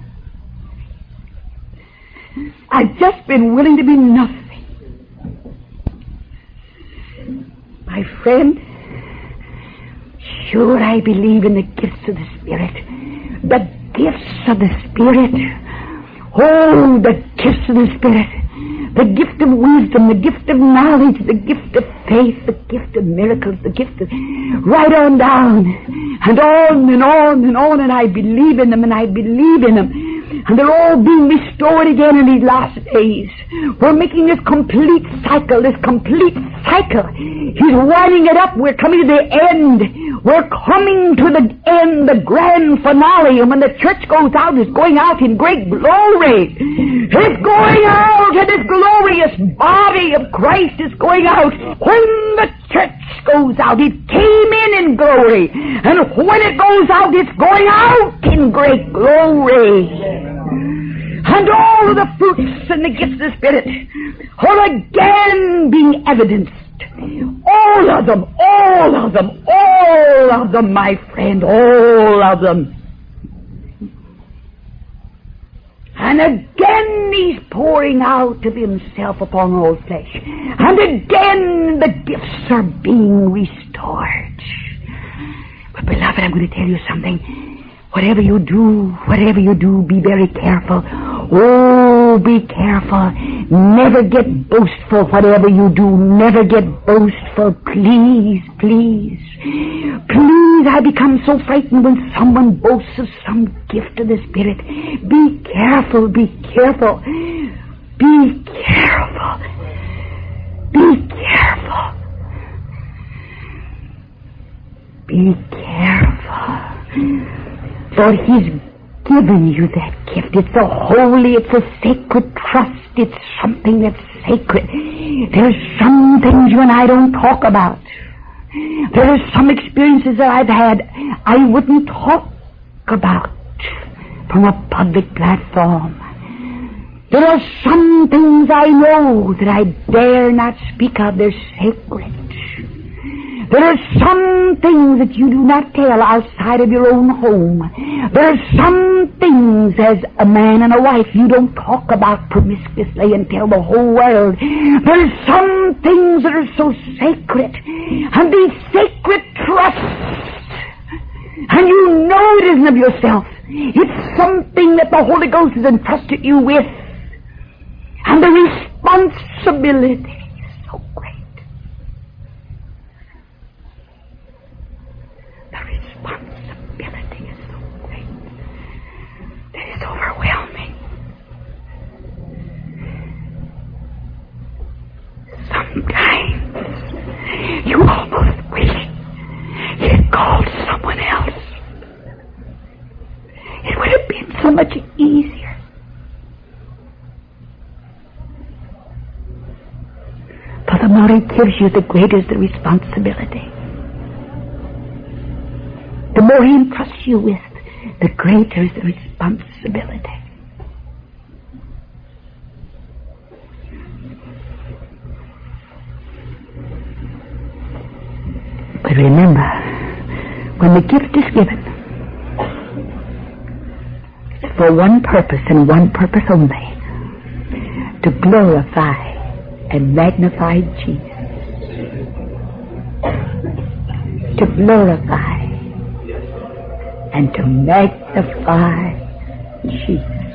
I've just been willing to be nothing. My friend, sure, I believe in the gifts of the Spirit. The gifts of the Spirit. Oh, the gifts of the Spirit. The gift of wisdom, the gift of knowledge, the gift of faith, the gift of miracles, the gift of... right on down. And on and on and on, and I believe in them, and I believe in them. And they're all being restored again in these last days. We're making this complete cycle, He's winding it up. We're coming to the end. We're coming to the end, the grand finale. And when the church goes out, it's going out in great glory. It's going out, and this glorious body of Christ is going out. When the church goes out, it came in glory. And when it goes out, it's going out in great glory. And all of the fruits and the gifts of the Spirit are again being evidenced. All of them, all of them, all of them, my friend, all of them. And again He's pouring out of Himself upon all flesh. And again the gifts are being restored. But beloved, I'm going to tell you something. Whatever you do, be very careful. Oh, be careful. Never get boastful, whatever you do. Never get boastful. Please, please. Please, I become so frightened when someone boasts of some gift of the Spirit. Be careful, be careful. Be careful. Be careful. Be careful. For He's given you that gift. It's a holy, it's a sacred trust. It's something that's sacred. There's some things you and I don't talk about. There are some experiences that I've had I wouldn't talk about from a public platform. There are some things I know that I dare not speak of. They're sacred. There are some things that you do not tell outside of your own home. There are some things as a man and a wife you don't talk about promiscuously and tell the whole world. There are some things that are so sacred. And these sacred trusts, and you know it isn't of yourself. It's something that the Holy Ghost has entrusted you with. And the responsibility is so great. Responsibility is so great that it's overwhelming. Sometimes you almost wish you'd called someone else. It would have been so much easier. For the more He gives you, the greater is the responsibility. The more He entrusts you with, the greater is the responsibility. But remember, when the gift is given, it's for one purpose and one purpose only, to glorify and magnify Jesus. To glorify and to magnify Jesus.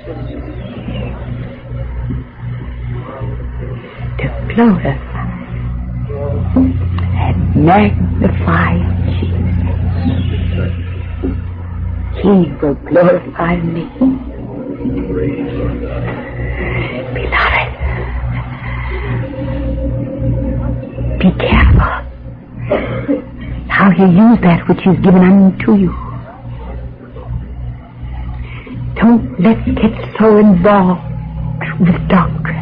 To glorify magnify Jesus. He will glorify me. Beloved, be careful how you use that which is given unto you. Don't let's get so involved with doctrine.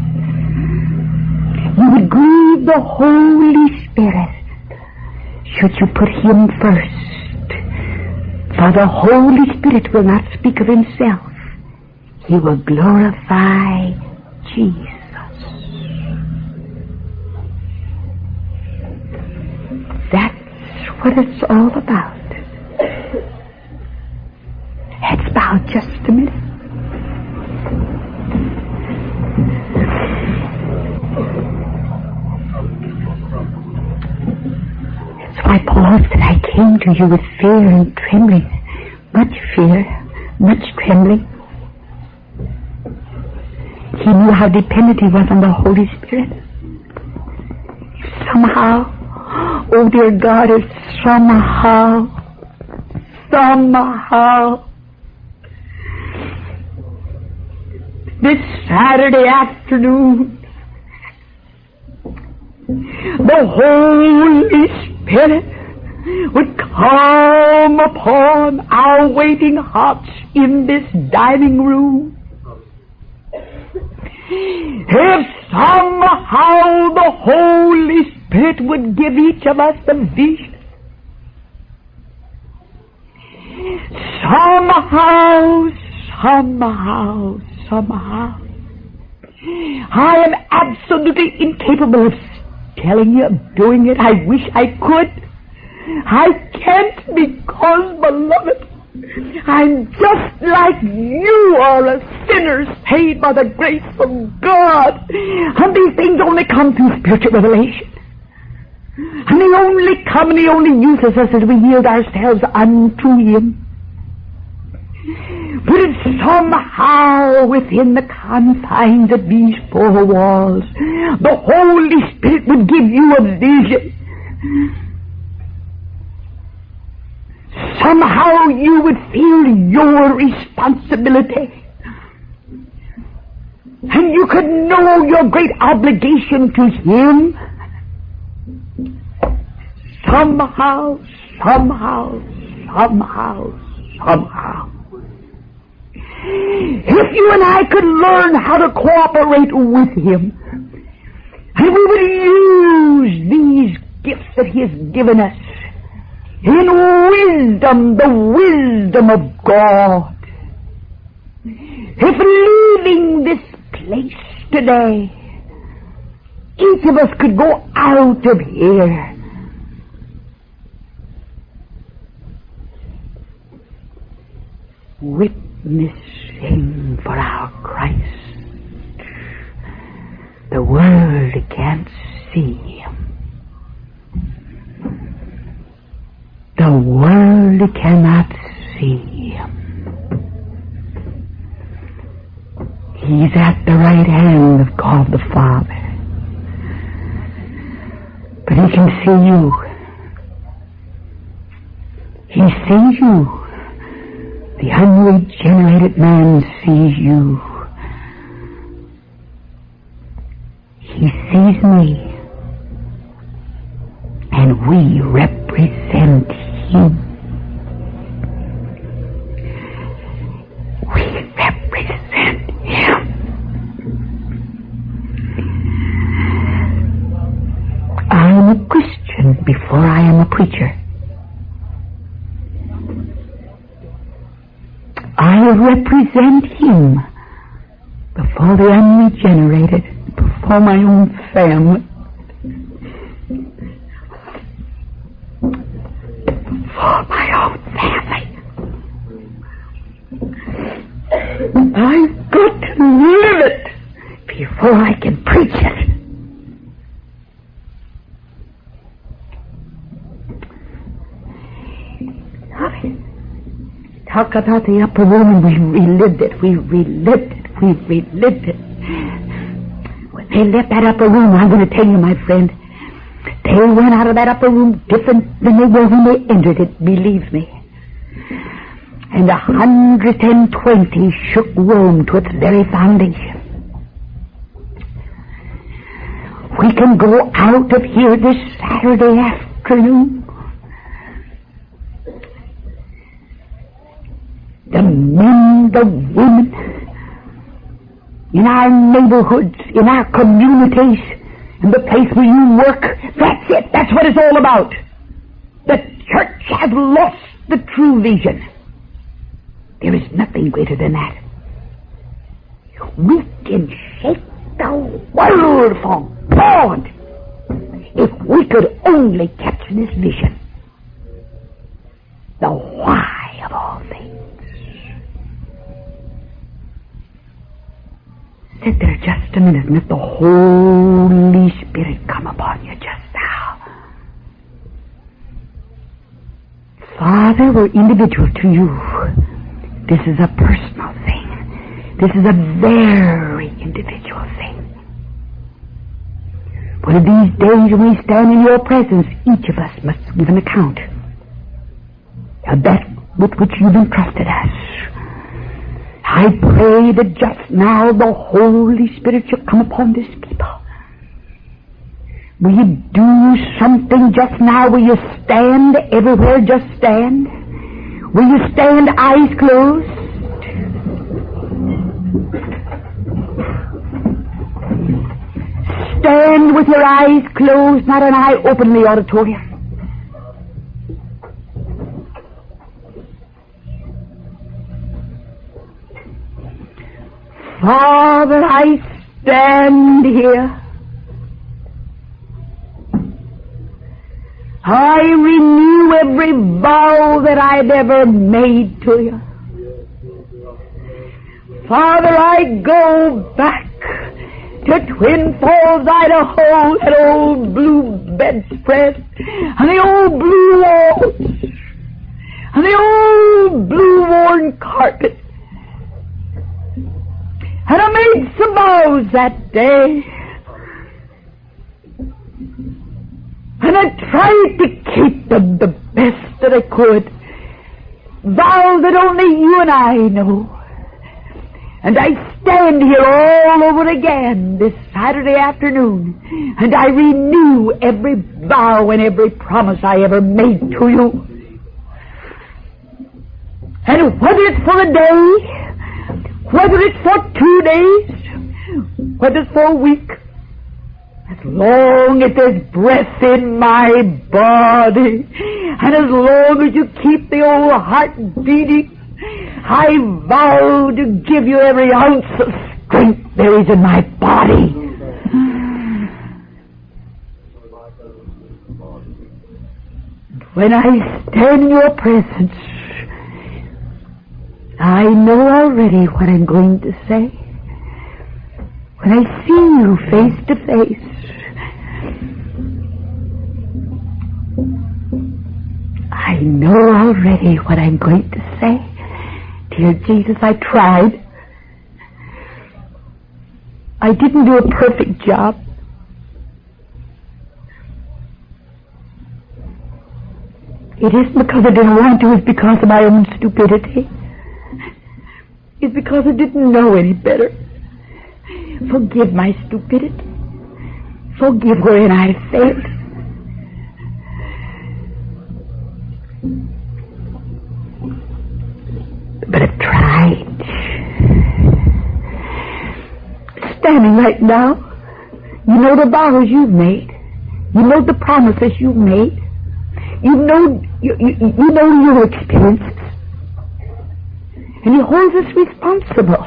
You would grieve the Holy Spirit should you put Him first. For the Holy Spirit will not speak of Himself. He will glorify Jesus. That's what it's all about. Let's bow just a minute. That's why Paul said, I came to you with fear and trembling. Much fear, much trembling. He knew how dependent he was on the Holy Spirit. Somehow, oh dear God, it's somehow, this Saturday afternoon, the Holy Spirit would come upon our waiting hearts in this dining room. If somehow the Holy Spirit would give each of us the vision, somehow, I am absolutely incapable of telling you, of doing it. I wish I could. I can't because, beloved, I'm just like you are, a sinner saved by the grace of God. And these things only come through spiritual revelation. And they only come and He only uses us as we yield ourselves unto Him. But it's somehow within the confines of these four walls, the Holy Spirit would give you a vision. Somehow you would feel your responsibility. And you could know your great obligation to Him. Somehow. If you and I could learn how to cooperate with Him, and we would use these gifts that He has given us in wisdom, the wisdom of God. If leaving this place today, each of us could go out of here witnessing for our Christ. The world can't see Him. The world cannot see Him. He's at the right hand of God the Father. But He can see you. He sees you. The unregenerated man sees you. He sees me. And we represent Him. We represent Him. I am a Christian before I am a preacher. I represent Him before the unregenerated, before my own family. For my own family. I've got to live it before I can preach it. Talk about the upper room, and we relived it. When they left that upper room, I'm going to tell you, my friend, They went out of that upper room different than they were when they entered it, believe me. And 120 shook Rome to its very foundation. We can go out of here this Saturday afternoon. The men, the women, in our neighborhoods, in our communities, in the place where you work, that's it. That's what it's all about. The church has lost the true vision. There is nothing greater than that. We can shake the world for God if we could only capture this vision. The why of all things. Sit there just a minute and let the Holy Spirit come upon you just now. Father, we're individual to you. This is a personal thing. This is a very individual thing. One of these days when we stand in your presence, each of us must give an account of that with which you've entrusted us. I pray that just now the Holy Spirit shall come upon this people. Will you do something just now? Will you stand everywhere? Just stand. Will you stand eyes closed? Stand with your eyes closed, not an eye open in the auditorium. Father, I stand here. I renew every vow that I've ever made to you. Father, I go back to Twin Falls, Idaho, that old blue bedspread, and the old blue walls, and the old blue worn carpet. And I made some vows that day. And I tried to keep them the best that I could. Vows that only you and I know. And I stand here all over again this Saturday afternoon. And I renew every vow and every promise I ever made to you. And whether it's for a day, whether it's for 2 days, whether it's for a week, as long as there's breath in my body, and as long as you keep the old heart beating, I vow to give you every ounce of strength there is in my body. When I stand in your presence, I know already what I'm going to say. When I see you face to face, I know already what I'm going to say. Dear Jesus, I tried. I didn't do a perfect job. It isn't because I didn't want to, it's because of my own stupidity. It's because I didn't know any better. Forgive my stupidity. Forgive wherein I have failed. But I've tried. Standing right now, you know the vows you've made. You know the promises you've made. You know your experiences. And He holds us responsible.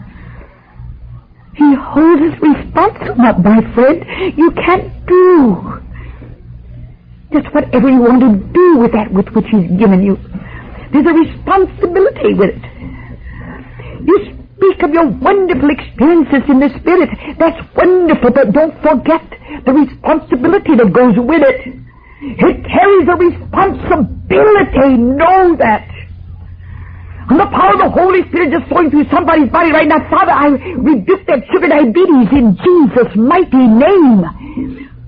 He holds us responsible, my friend. You can't do just whatever you want to do with that with which He's given you. There's a responsibility with it. You speak of your wonderful experiences in the Spirit. That's wonderful, but don't forget the responsibility that goes with it. It carries a responsibility. Know that. And the power of the Holy Spirit just flowing through somebody's body right now. Father, I rebuke that sugar diabetes in Jesus' mighty name.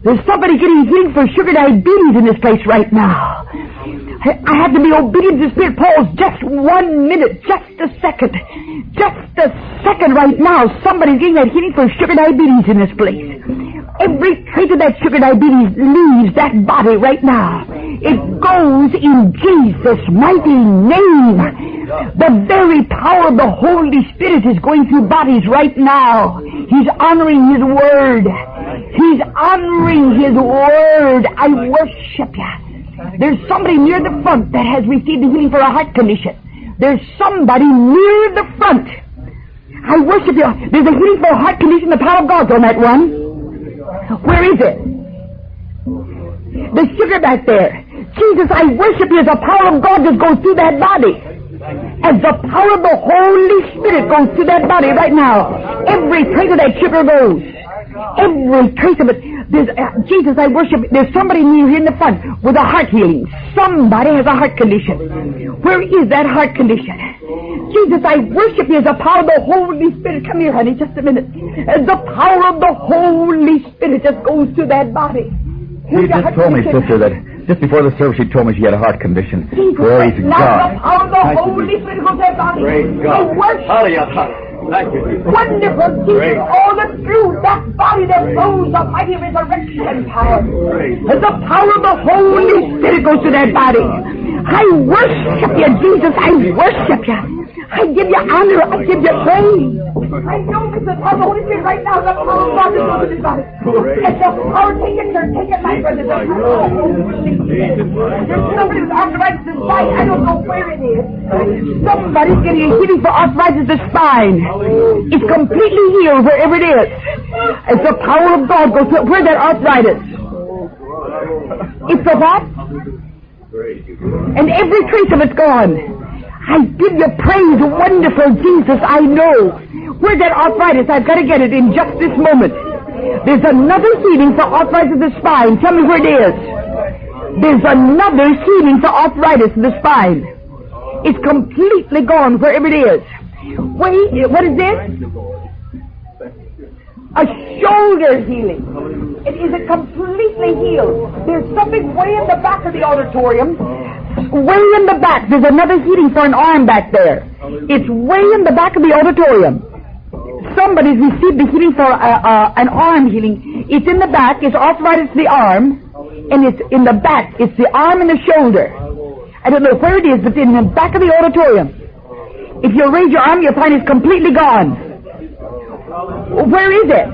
There's somebody getting healed for sugar diabetes in this place right now. I have to be obedient to the Spirit. Pause just 1 minute, just a second. Just a second right now. Somebody's getting that healing for sugar diabetes in this place. Every trace of that sugar diabetes leaves that body right now. It goes in Jesus' mighty name. The very power of the Holy Spirit is going through bodies right now. He's honoring His Word. He's honoring His Word. I worship you. There's somebody near the front that has received the healing for a heart condition. There's somebody near the front. I worship you. There's a healing for a heart condition. The power of God's on that one. Where is it? The sugar back there. Jesus, I worship you as the power of God just goes through that body. As the power of the Holy Spirit goes through that body right now. Every trace of that sugar goes. Every trace of it. Jesus, I worship you. There's somebody near here in the front with a heart healing. Somebody has a heart condition. Where is that heart condition? Jesus, I worship you as the power of the Holy Spirit. Come here, honey, just a minute. As the power of the Holy Spirit just goes through that body. She just told me, sister, that just before the service she told me she had a heart condition. Jesus, praise God. The power of the Holy Spirit goes through that body. Praise God. I worship Hallelujah. Thank you, Jesus. Wonderful Jesus, all the through that body that flows the mighty resurrection power. As the power of the Holy Spirit goes to that body. I worship you, Jesus. I worship you. I give you honor. I give you praise. I know it's the power of the Holy Spirit right now. The power of God is going to this body. It's the power. Take it, sir. Take it, my brother. There's somebody with arthritis in the spine. I don't know where it is. Somebody's getting a healing for arthritis in the spine. It's completely healed wherever it is. It's the power of God goes to where that arthritis. It's the what? And every trace of it's gone. I give you praise, wonderful Jesus, I know. Where's that arthritis? I've got to get it in just this moment. There's another healing for arthritis of the spine. Tell me where it is. There's another healing for arthritis in the spine. It's completely gone wherever it is. Wait, what is this? A shoulder healing. It is completely healed. There's something way in the back of the auditorium. Way in the back. There's another healing for an arm back there. It's way in the back of the auditorium. Somebody's received the healing for an arm healing. It's in the back. It's arthritis to the arm. And it's in the back. It's the arm and the shoulder. I don't know where it is, but in the back of the auditorium. If you raise your arm, you'll find it's completely gone. Where is it?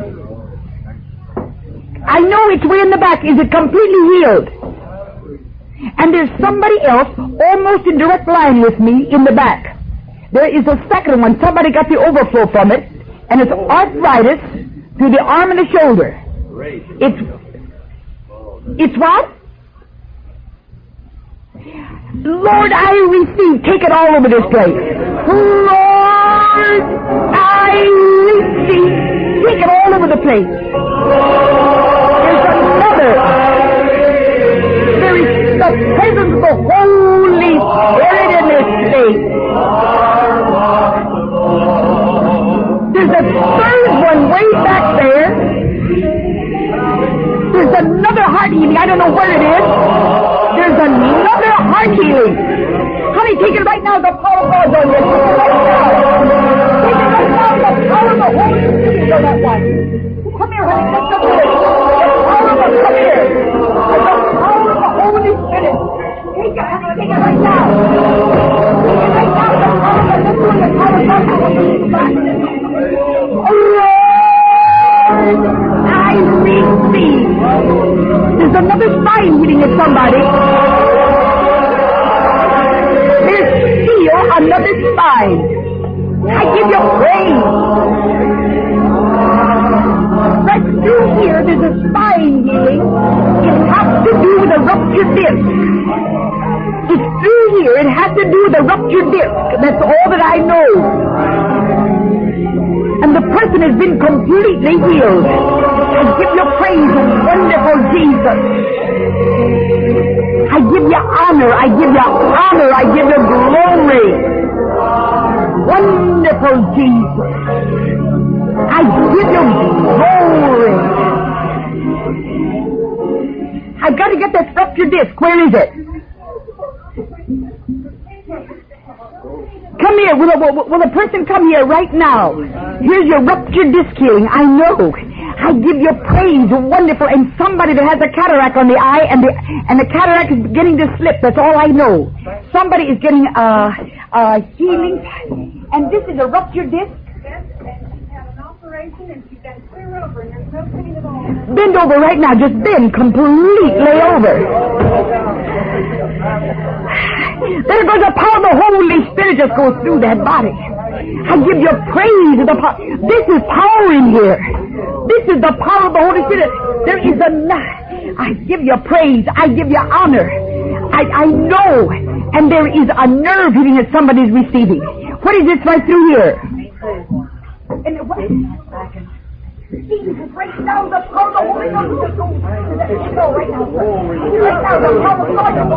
I know it's way in the back. Is it completely healed? And there's somebody else almost in direct line with me in the back. There is a second one. Somebody got the overflow from it, and it's arthritis through the arm and the shoulder. It's what? Lord, I receive. Take it all over this place. Lord, I receive. Take it all over the place. There's another. There is the presence of the Holy Spirit in this place. There's a third one way back there. There's another heart healing. I don't know where it is. There's another heart healing. Honey, take it right now. The power of God's on this. Take it right now. Take it right now. The power of the Holy Spirit is on that one. Come here, honey. Let's go to it. The power of the come here. The power of the Holy Spirit. Take it, honey. Take it right now. Take it right now. The power of the Lord. The power of God. I receive. There's another spine hitting at somebody. There's still another spine. I give you praise. Right through here, there's a spine healing. It has to do with a ruptured disc. It's through here. It has to do with a ruptured disc. That's all that I know. And the person has been completely healed. I give you praise, wonderful Jesus. I give you honor. I give you honor. I give you glory. Wonderful Jesus. I give you glory. I've got to get that ruptured disc. Where is it? Come here. Will a person come here right now? Here's your ruptured disc healing. I know. I give you praise. Wonderful. And somebody that has a cataract on the eye and the cataract is beginning to slip. That's all I know. Somebody is getting healing. And this is a ruptured disc. Bend over right now. Just bend completely over. There goes the power of the Holy Spirit just goes through that body. I give you praise. This is power in here. This is the power of the Holy Spirit. There is I give you praise. I give you honor. I know. And there is a nerve hitting that somebody's receiving. What is this right through here? And what? Jesus, right now the power of the Holy Ghost. Right now, the power of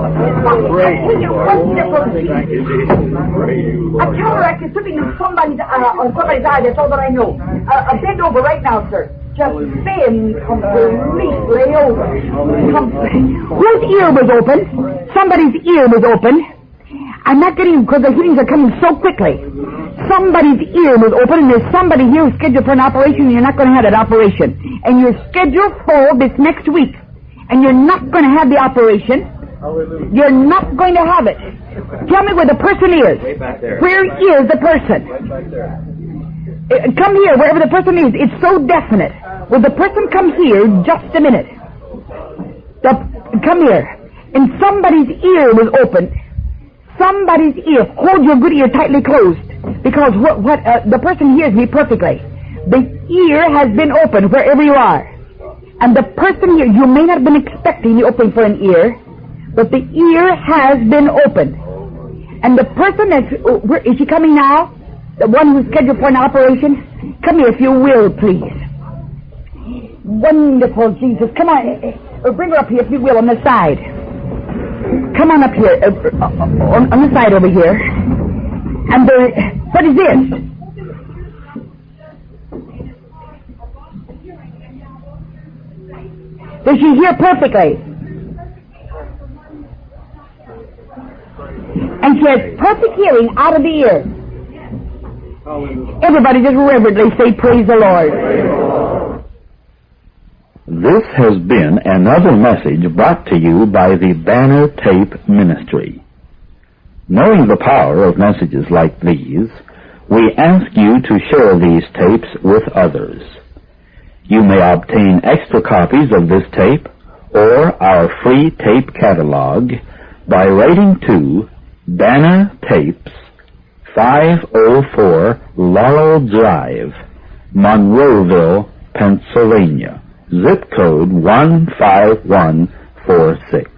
God. A cataract is slipping in somebody's eye. That's all that I know. Bend over right now, sir. Just bend completely over. Whose ear was open? Somebody's ear was open. I'm not getting because the healings are coming so quickly. Somebody's ear was open, and there's somebody here who's scheduled for an operation, and you're not going to have that operation. And you're scheduled for this next week, and you're not going to have the operation. You're not going to have it. Tell me where the person is. Where is the person? Come here, wherever the person is. It's so definite. Will the person come here just a minute? Come here. And somebody's ear was open. Somebody's ear. Hold your good ear tightly closed. Because the person hears me perfectly. The ear has been opened wherever you are. And the person here, you may not have been expecting the opening for an ear, but the ear has been opened. And the person is she coming now? The one who's scheduled for an operation? Come here if you will, please. Wonderful, Jesus. Come on. Bring her up here if you will on the side. Come on up here. On the side over here. And what is this? Does she hear perfectly? And she has perfect hearing out of the ear. Everybody just reverently say, praise the Lord. This has been another message brought to you by the Banner Tape Ministry. Knowing the power of messages like these, we ask you to share these tapes with others. You may obtain extra copies of this tape or our free tape catalog by writing to Banner Tapes, 504 Laurel Drive, Monroeville, Pennsylvania, zip code 15146.